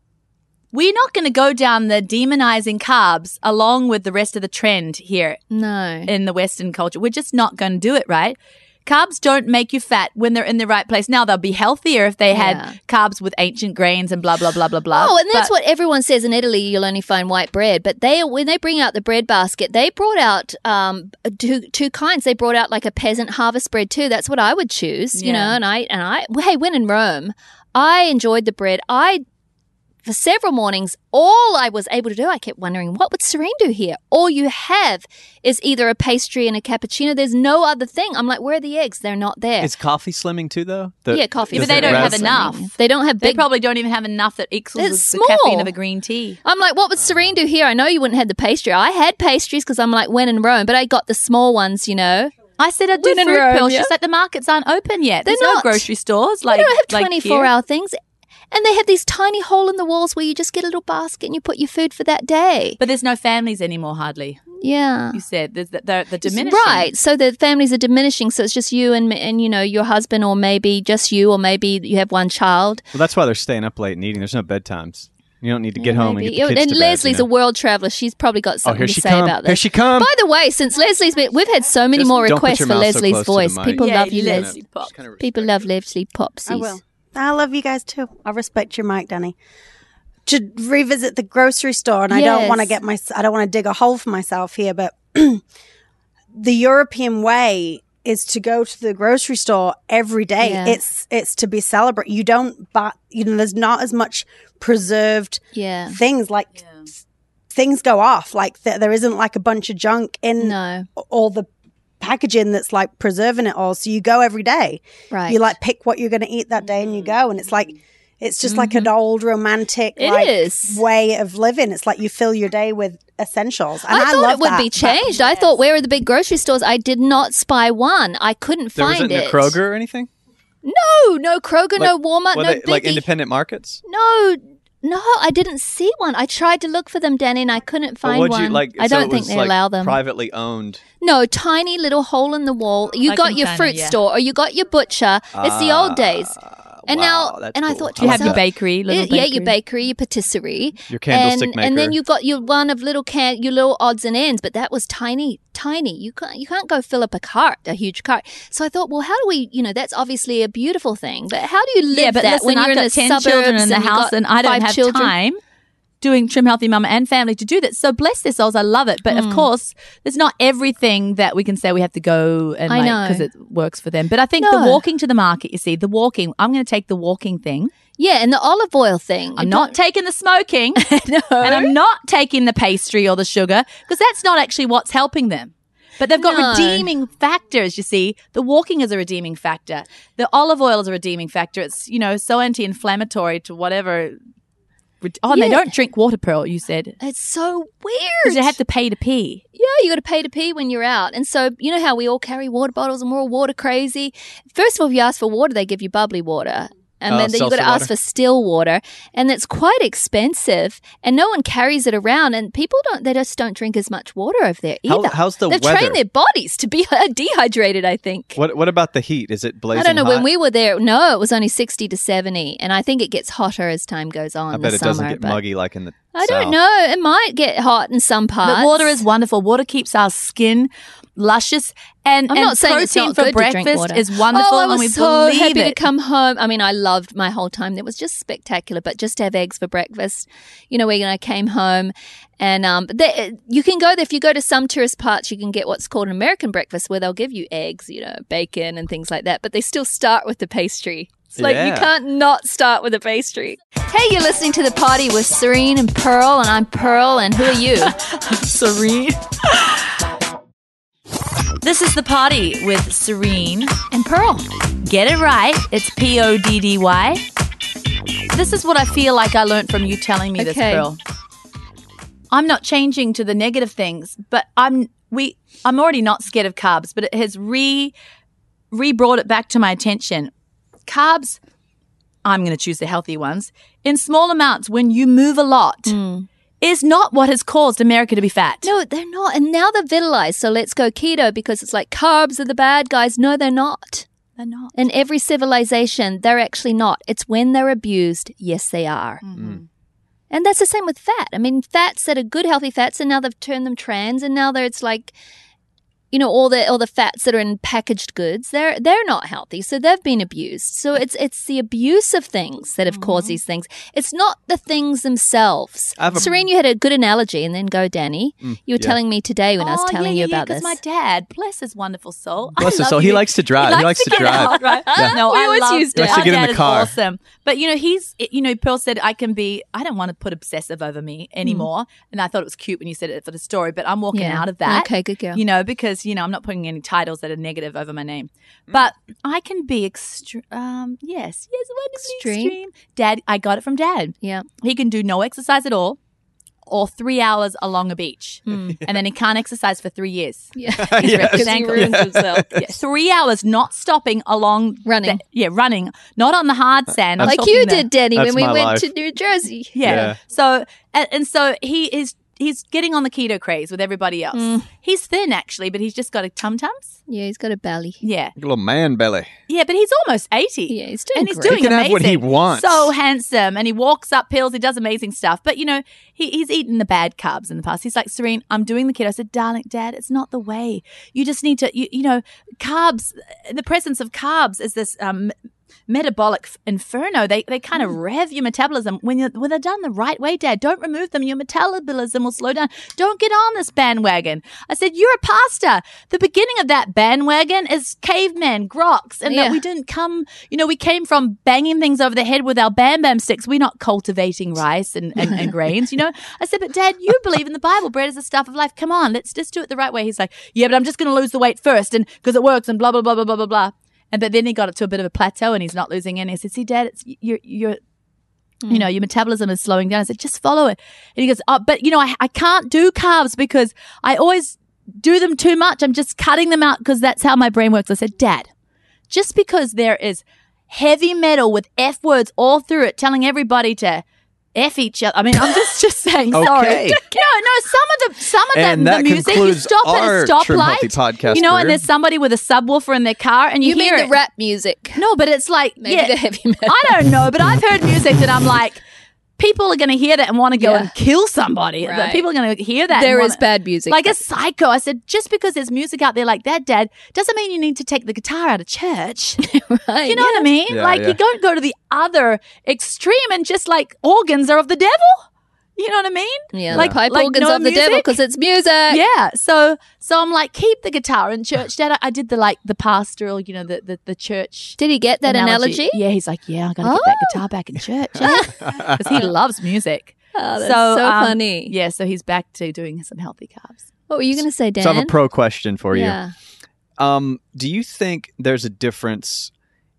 We're not going to go down the demonizing carbs along with the rest of the trend here No. in the Western culture. We're just not going to do it, right? Carbs don't make you fat when they're in the right place. Now, they'll be healthier if they Yeah. had carbs with ancient grains and blah, blah, blah, blah, blah. Oh, and that's But- what everyone says in Italy. You'll only find white bread, but they when they bring out the bread basket, they brought out um two two kinds. They brought out like a peasant harvest bread too. That's what I would choose, you Yeah. know. And I and I hey, when in Rome, I enjoyed the bread. I for several mornings, all I was able to do, I kept wondering, what would Serene do here? All you have is either a pastry and a cappuccino. There's no other thing. I'm like, where are the eggs? They're not there. Is coffee slimming too, though? The- yeah, coffee. does But they it don't have res- enough. They don't have They big. probably don't even have enough that equals It's the small. caffeine of a green tea. I'm like, what would Serene do here? I know you wouldn't have the pastry. I had pastries because I'm like, when in Rome, but I got the small ones, you know. I said I'd do When in fruit Rome, pills. yeah. She's like, the markets aren't open yet. They're There's no not. grocery stores. They Like, don't have like twenty-four here. hour things. And they have these tiny hole in the walls where you just get a little basket and you put your food for that day. But there's no families anymore, hardly. Yeah. You said there's the, the, the diminishing. Right. So the families are diminishing. So it's just you and, and, you know, your husband, or maybe just you, or maybe you have one child. Well, that's why they're staying up late and eating. There's no bedtimes. You don't need to get home and Maybe. get the kids And to bed, Leslie's you know? a world traveler. She's probably got Oh, something here to she say come. about Here this. she come. By the way, since Leslie's been, we've had so many Just more don't put requests your for mouth so Leslie's close to the voice. mic. People Yeah, love you, Leslie Les. Pop. Just kinda People respect love Leslie Popsies. I will. I love you guys too. I respect your mic, Danny. To revisit the grocery store, and I don't Yes. want to get my, I don't want to dig a hole for myself here, but the European way is to go to the grocery store every day. Yeah. It's it's to be celebrated. You don't, but you know, there's not as much preserved Yeah. things. Like things go off. Like th- there isn't like a bunch of junk in No. all the packaging that's like preserving it all. So you go every day. Right. You like pick what you're going to eat that day and you go, and it's like it's just like an old romantic It like, is. way of living. It's like you fill your day with essentials, and I, I thought love it would that, be but- changed. I thought, where are the big grocery stores? I did not spy one. I couldn't There find wasn't it. a Kroger or anything? No, no Kroger, no Walmart, Were no they, like Biggie. independent markets? No, no, I didn't see one. I tried to look for them, Danny, and I couldn't But find what'd one. you like? I so don't it think was, they like, allow them. Privately owned. No, tiny little hole in the wall. You Like got in your China, fruit yeah. store, or you got your butcher. It's the old days. And wow, now, that's and I cool. thought to I You like have your myself, that. bakery, little yeah, your bakery. bakery, your patisserie, Your candlestick and, maker. and then you've got your one of little can, your little odds and ends. But that was tiny, tiny. You can't, you can't go fill up a cart, a huge cart. So I thought, well, how do we? You know, that's obviously a beautiful thing, but how do you live Yeah, but that listen, when you're I've in got the ten suburbs children in the and you've house, got and I don't five have children? time doing Trim Healthy Mama and Family to do that. So bless their souls, I love it. But Mm. of course, there's not everything that we can say we have to go and I like know. because it works for them. But I think No. the walking to the market, you see, the walking. I'm going to take the walking thing. Yeah, and the olive oil thing. I'm You not don't- taking the smoking, no. and I'm not taking the pastry or the sugar because that's not actually what's helping them. But they've got No. redeeming factors, you see. The walking is a redeeming factor. The olive oil is a redeeming factor. It's, you know, so anti-inflammatory to whatever. Oh, and they Yeah. don't drink water, Pearl, you said. It's so weird. Because you have to pay to pee. Yeah, you got to pay to pee when you're out. And so, you know how we all carry water bottles and we're all water crazy? First of all, if you ask for water, they give you bubbly water. And Oh, then you got to seltzer ask water. for still water. And it's quite expensive. And no one carries it around. And people don't, they just don't drink as much water over there How- either. how's the They've weather? trained their bodies to be dehydrated, I think. What What about the heat? Is it blazing I don't know. hot? When we were there, no, it was only sixty to seventy. And I think it gets hotter as time goes on. I in bet the it doesn't summer, get but- muggy like in the I don't South. know. It might get hot in some parts. But water is wonderful. Water keeps our skin luscious. And, I'm and not saying it's protein not for good to drink breakfast water. is wonderful. Oh, I was and we so believe happy it. to come home. I mean, I loved my whole time. It was just spectacular. But just to have eggs for breakfast, you know, when I came home, and um, but they, you can go there if you go to some tourist parts. You can get what's called an American breakfast, where they'll give you eggs, you know, bacon and things like that. But they still start with the pastry. It's like you Yeah. can't not start with a pastry. Hey, you're listening to The Party with Serene and Pearl, and I'm Pearl, and who are you? Serene. This is The Party with Serene. And Pearl. Get it right. It's P O D D Y. This is what I feel like I learned from you telling me this, Okay. Pearl. I'm not changing to the negative things, but I'm we I'm already not scared of carbs, but it has re re brought it back to my attention. Carbs, I'm going to choose the healthy ones, in small amounts when you move a lot, is not what has caused America to be fat. No, they're not. And now they're vitalized. So let's go keto because it's like carbs are the bad guys. No, they're not. They're not. In every civilization, they're actually not. It's when they're abused. Yes, they are. Mm-hmm. And that's the same with fat. I mean, fats that are good, healthy fats, and now they've turned them trans, and now there it's like, you know, all the all the fats that are in packaged goods, they're they're not healthy, so they've been abused. So it's it's the abuse of things that have caused these things. It's not the things themselves. I have a- Serene, you had a good analogy, and then go, Danny. you were yeah. telling me today when I was Oh, telling yeah, you yeah, about because this. my dad, bless his wonderful soul. I Bless his love soul. He you. likes to drive. He likes to get drive. out, right? No, We I always love used He likes to our get in dad the is car. Awesome, but you know, he's you know, Pearl said I can be. I don't want to put obsessive over me anymore, and I thought it was cute when you said it for the story. But I'm walking Yeah. out of that. Okay, good girl. You know, because you know, I'm not putting any titles that are negative over my name, but I can be extreme. Um, yes, yes, what is Extreme? extreme? Dad, I got it from Dad. Yeah. He can do no exercise at all, or three hours along a beach, Hmm. and then he can't exercise for three years. Yeah. He's ripped his Because he ankles. ruins himself. Yeah, three hours not stopping along Running. the- yeah, running, not on the hard sand. I'm Like talking you the- did, Danny, That's when we my went life. to New Jersey. Yeah. Yeah. So and, and so he is. He's getting on the keto craze with everybody else. Mm. He's thin actually, but he's just got a tum tums. Yeah, he's got a belly. Yeah, A little man belly. yeah, but he's almost eighty. Yeah, he's doing and he's great. doing He can have amazing. what he wants. So handsome, and he walks up hills. He does amazing stuff. But you know, he, he's eaten the bad carbs in the past. He's like, Serene, I'm doing the keto. I said, darling, Dad, it's not the way. You just need to, you, you know, carbs. The presence of carbs is this um, metabolic f- inferno. They they kind of rev your metabolism when you when they're done the right way, Dad. Don't remove them. Your metabolism will slow down. Don't get on this bandwagon. I said, you're a pastor. The beginning of that bandwagon is cavemen, groks, and Yeah. that we didn't come. You know, we came from banging things over the head with our bam bam sticks. We're not cultivating rice and, and, and grains. You know, I said, but Dad, you believe in the Bible. Bread is the stuff of life. Come on, let's just do it the right way. He's like, yeah, but I'm just going to lose the weight first, and because it works, and blah blah blah blah blah blah blah. And but then he got it to a bit of a plateau, and he's not losing any. I said, see, Dad, it's you're you're. You know, your metabolism is slowing down. I said, just follow it. And he goes, oh, but you know, I, I can't do carbs because I always do them too much. I'm just cutting them out because that's how my brain works. I said, Dad, just because there is heavy metal with F words all through it telling everybody to F each other. I mean, I'm just, just saying, sorry. Okay. No, no, some of the some of And the, that the music, you concludes stop at our a Trim Healthy stoplight, podcast you know, career. and there's somebody with a subwoofer in their car and you, You hear mean it. the rap music? No, but it's like, Maybe yeah, the heavy metal. I don't know, but I've heard music that I'm like, people are going to hear that and want to go Yeah. and kill somebody. That Right. People are going to hear that. There and is wanna- bad music. Like a psycho. I said, just because there's music out there like that, Dad, doesn't mean you need to take the guitar out of church. right? You know what I mean? Yeah, like yeah. you don't go to the other extreme and just like organs are of the devil. You know what I mean? Yeah, like like pipe like organs no of the devil music? because it's music. Yeah. So so I'm like, keep the guitar in church, Dad. I, I did the like the pastoral, you know, the the, the church. Did he get that analogy? Yeah, he's like, yeah, I got to get that Oh. guitar back in church because he loves music. Oh, that's so so, um, funny. Yeah, so he's back to doing some healthy carbs. What were you going to say, Dan? So I have a pro question for you. Yeah. Um, do you think there's a difference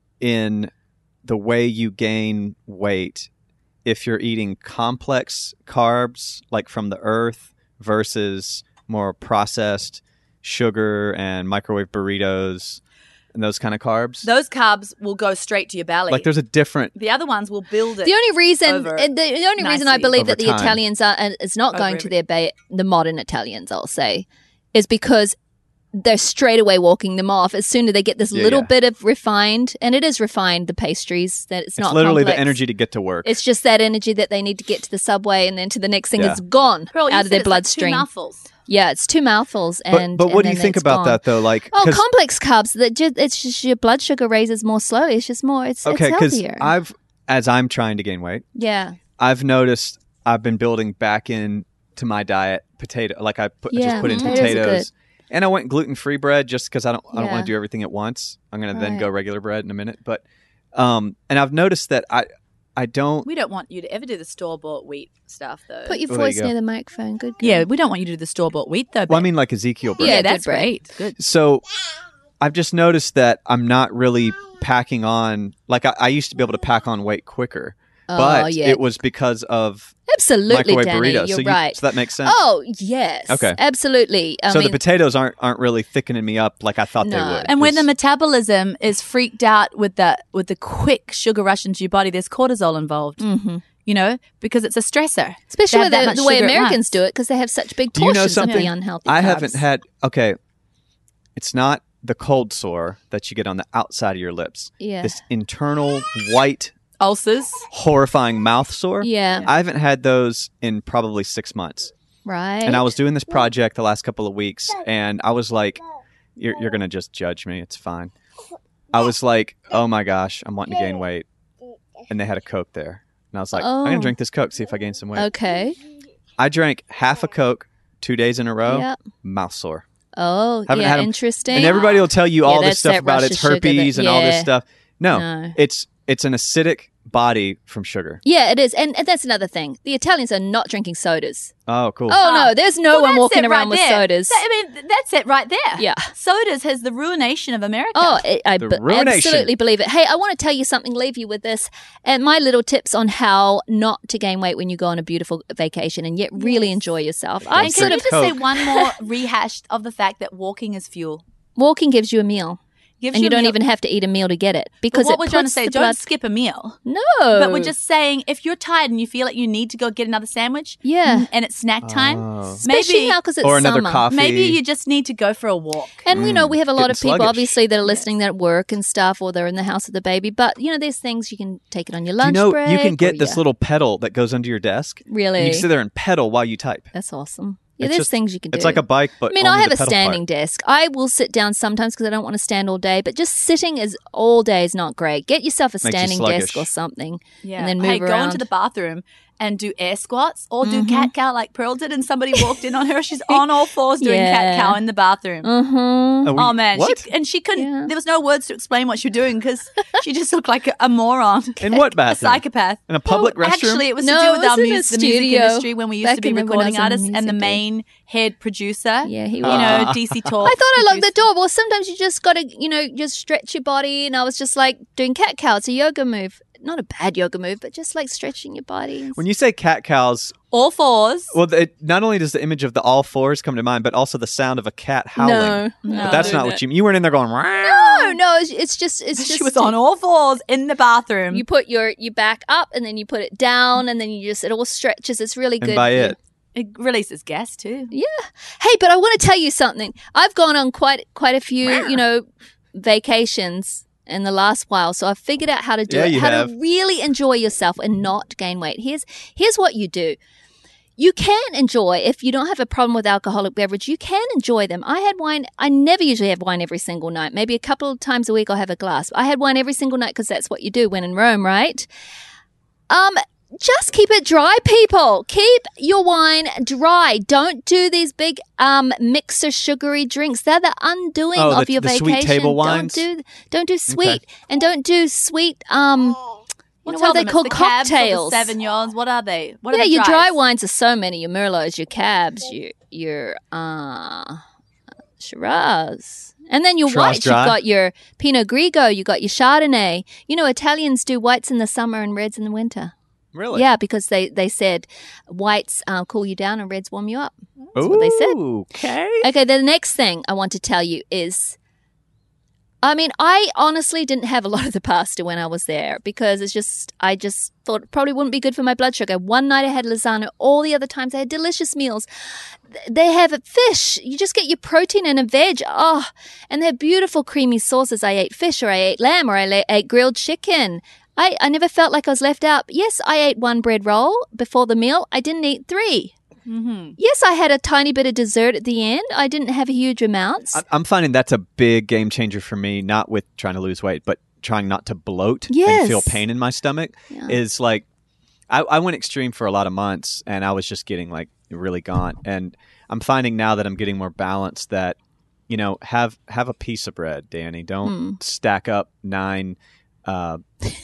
in the way you gain weight if you're eating complex carbs like from the earth versus more processed sugar and microwave burritos and those kind of carbs? Those carbs will go straight to your belly. Like there's a different the other ones will build it. The only reason, over uh, the, the only reason I nicely. believe Over that the time. Italians are, and it's not Over going to every- their ba- the modern Italians, I'll say, is because they're straight away walking them off as soon as they get this Yeah, little yeah. bit of refined, and it is refined, the pastries, that it's, it's not literally complex. the energy to get to work. It's just that energy that they need to get to the subway, and then to the next thing, Yeah. it's gone Pearl, you out of said their it's like two bloodstream. mouthfuls. Yeah, it's two mouthfuls, but and but what and do you then think it's about gone. that though? Like Oh, 'cause- complex carbs. That just it's just your blood sugar raises more slowly. It's just more. It's okay, it's because healthier. I've as I'm trying to gain weight, yeah, I've noticed I've been building back in to my diet potato. Like I put I Yeah, just put in potatoes are potatoes, and I went gluten free bread just because I don't I don't Yeah. want to do everything at once. I'm gonna then Right. go regular bread in a minute, but um, and I've noticed that I I don't. We don't want you to ever do the store bought wheat stuff, though. Put your Well, there you voice go. near the microphone. Good. girl. yeah, we don't want you to do the store bought wheat, though. Well, I babe. mean, like Ezekiel bread. Yeah, yeah, good that's bread. great. Good. So I've just noticed that I'm not really packing on. Like I, I used to be able to pack on weight quicker, Oh, but yeah. it was because of Absolutely, microwave Danny. burritos. You're so you- right. So that makes sense. Oh, yes. Okay. Absolutely. I so mean, the potatoes aren't aren't really thickening me up like I thought they No. would. And when the 'cause- metabolism is freaked out with the with the quick sugar rush into your body, there's cortisol involved. hmm You know, because it's a stressor. especially They have that the, much the way sugar at Americans once. do it because they have such big Do you know portions of the something? unhealthy I carbs. haven't had. Okay, it's not the cold sore that you get on the outside of your lips. Yeah. This internal white, Ulcers. horrifying mouth sore. Yeah. I haven't had those in probably six months. Right. And I was doing this project the last couple of weeks, and I was like, "You're, you're gonna just judge me. It's fine." I was like, "Oh my gosh, I'm wanting to gain weight," and they had a Coke there, and I was like, "I'm Oh. gonna drink this Coke, see if I gain some weight." Okay. I drank half a Coke two days in a row. Yep. Mouth sore. Oh, Haven't yeah. had 'em- Interesting. And everybody will tell you Yeah, all that's this stuff that about rush it's of sugar that- herpes and all this yeah. stuff. No, No. it's it's an acidic body from sugar. Yeah, it is. And, and that's another thing. The Italians are not drinking sodas. Oh, cool. Oh, Ah. no. There's no Well, one that's walking it around right with there. sodas. That- I mean, that's it right there. Yeah. Sodas has the ruination of America. Oh, I, I The b- ruination. absolutely believe it. Hey, I want to tell you something, leave you with this. And my little tips on how not to gain weight when you go on a beautiful vacation and yet really enjoy yourself. I Don't Can sort we of, drink just say Coke. one more rehash of the fact that walking is fuel? walking gives you a meal. Gives And you a don't mean- even have to eat a meal to get it. But Because what it we're trying to puts say, the don't blood- skip a meal. No. But we're just saying, if you're tired and you feel like you need to go get another sandwich, Yeah. and it's snack time, Oh. Especially maybe now because it's Or another summer. coffee. maybe you just need to go for a walk. And you know, Mm, we have a lot getting of people sluggish. obviously that are listening that work and stuff, or they're in the house with the baby. But you know, there's things you can take it on your Do lunch you know break. you can or get this your- little pedal that goes under your desk? Really? And you can sit there and pedal while you type. That's awesome. Yeah, It's there's just- things you can do. It's like a bike, but I mean, only I have the a pedal standing part. desk. I will sit down sometimes because I don't want to stand all day. But just sitting is all day is not great. Get yourself a Makes you standing sluggish. desk or something, Yeah. and then move hey, around. go into the bathroom and do air squats or do Mhm. cat cow like Pearl did, and somebody walked in on her. She's on all fours doing Yeah. cat cow in the bathroom. Mm-hmm. Oh, we- Oh man, what? She, and she couldn't. Yeah. There was no words to explain what she was doing because she just looked like a, a moron, In what a bathroom? psychopath. In a public Well, restroom? Actually, it was No, to do it with our was in a mus- the music studio industry when we used back to be in the- when I was recording in the artists, and the music main head producer. Yeah, he you was. know, Ah. D C Talk. I thought I locked the door. Well, sometimes you just got to, you know, just stretch your body. And I was just like doing cat cow. It's a yoga move. Not a bad yoga move, but just like stretching your body. When you say cat cows, All fours. well, it, not only does the image of the all fours come to mind, but also the sound of a cat howling. No, No. But that's not what you mean. You weren't in there going, No, "Meow." no, it's, it's just, it's just. She was on all fours in the bathroom. You put your you back up and then you put it down and then you just it all stretches. It's really good. And by for you. it, it releases gas too. Hey, but I want to tell you something. I've gone on quite quite a few, you know, vacations in the last while, so I've figured out how to do Yeah, it, you how have. to really enjoy yourself and not gain weight. Here's here's what you do. You can enjoy, if you don't have a problem with alcoholic beverage, you can enjoy them. I had wine. I never usually have wine every single night. Maybe a couple of times a week I'll have a glass. I had wine every single night because that's what you do when in Rome, right? Um, just keep it dry, people. Keep your wine dry. Don't do these big um mixer sugary drinks. They're the undoing Oh, of the- your the vacation. sweet table wines? Don't do don't do sweet and don't do sweet um Well, you know, tell what are they them, it's called? the cabs or the Cocktails. Savignons. What are they? What yeah, are the your dry dries? wines are so many. Your Merlots, your Cabs, your your uh Shiraz. And then your Shiraz whites, dry? you've got your Pinot Grigio, you got your Chardonnay. You know, Italians do whites in the summer and reds in the winter. really? Yeah, because they, they said whites uh, cool you down and reds warm you up. That's what they said. Okay. Okay, the next thing I want to tell you is, I mean, I honestly didn't have a lot of the pasta when I was there because it's just, I just thought it probably wouldn't be good for my blood sugar. One night I had lasagna. All the other times I had delicious meals. Th- They have fish. You just get your protein and a veg. Oh, and they're beautiful creamy sauces. I ate fish or I ate lamb or I la- ate grilled chicken. I, I never felt like I was left out. Yes, I ate one bread roll before the meal. I didn't eat three. Mm-hmm. Yes, I had a tiny bit of dessert at the end. I didn't have huge amounts. I- I'm finding that's a big game changer for me, not with trying to lose weight, but trying not to bloat Yes. and feel pain in my stomach. Yeah. Is like, I, I went extreme for a lot of months and I was just getting like really gaunt. And I'm finding now that I'm getting more balanced that, you know, have have a piece of bread, Danny. Don't Hmm. stack up nine uh,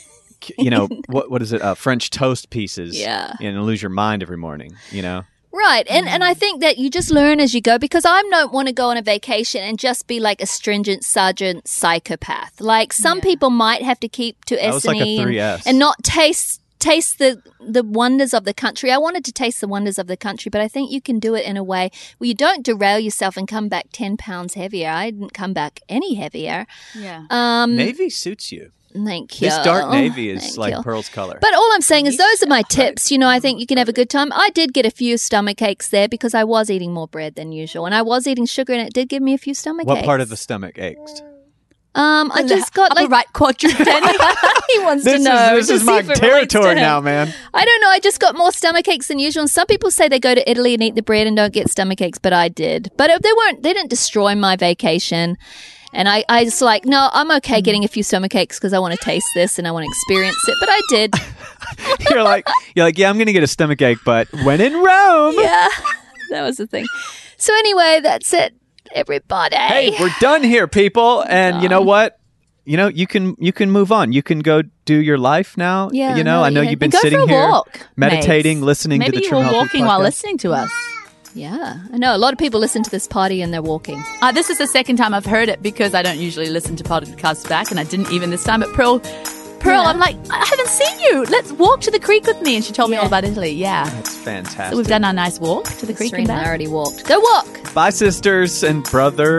like, you know, what what is it? Uh, French toast pieces. Yeah. And lose your mind every morning, you know? Right. And and I think that you just learn as you go, because I don't want to go on a vacation and just be like a stringent sergeant psychopath. Like some people might have to keep to That S was and like a E three and, S. and not taste taste the the wonders of the country. I wanted to taste the wonders of the country, but I think you can do it in a way where you don't derail yourself and come back ten pounds heavier. I didn't come back any heavier. Yeah. Um, Navy suits you. Thank you. This dark navy is Thank like you. Pearl's color. But all I'm saying is those are my tips. You know, I think you can have a good time. I did get a few stomach aches there because I was eating more bread than usual. And I was eating sugar and it did give me a few stomach what aches. part of the stomach ached? Um, I just got Upper like... right quadrant, Danny. he wants This to know. is this to is see my if it relates to territory him. now, man. I don't know. I just got more stomach aches than usual. And some people say they go to Italy and eat the bread and don't get stomach aches, but I did. But they weren't. They didn't destroy my vacation. And I, I just like, no, I'm okay getting a few stomach aches because I want to taste this and I want to experience it. But I did. You're like, you're like, yeah, I'm going to get a stomach ache, but when in Rome. Yeah, that was the thing. So anyway, that's it, everybody. Hey, we're done here, people. And you know what? You know, you can you can move on. You can go do your life now. Yeah, you know, no, I know yeah. you've been Go sitting for a here walk, meditating, mates. listening Maybe to the you Trim were Healthy walking while podcast. listening to us. Yeah, I know a lot of people listen to this party and they're walking. Uh, this is the second time I've heard it because I don't usually listen to podcasts back, and I didn't even this time. But Pearl, Pearl, Yeah. I'm like, I haven't seen you. Let's walk to the creek with me. And she told me Yeah. all about Italy. Yeah. That's fantastic. So we've done our nice walk to the creek and Serena back. already walked. Go walk. Bye, sisters and brother.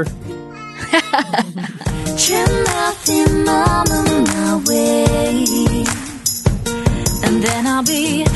Trim healthy, mom on my way, and then I'll be